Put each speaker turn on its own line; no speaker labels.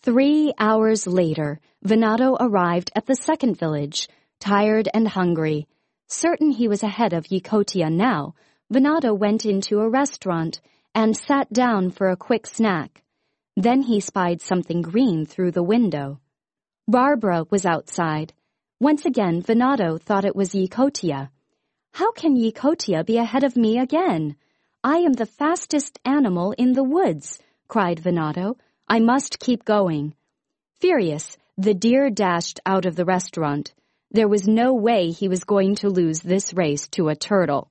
3 hours later, Venado arrived at the second village, tired and hungry. Certain he was ahead of Yakotia now, Venado went into a restaurant and sat down for a quick snack. Then he spied something green through the window. Barbara was outside. Once again, Venado thought it was Yakotia. How can Yakotia be ahead of me again? I am the fastest animal in the woods, cried Venado. I must keep going. Furious, the deer dashed out of the restaurant. There was no way he was going to lose this race to a turtle.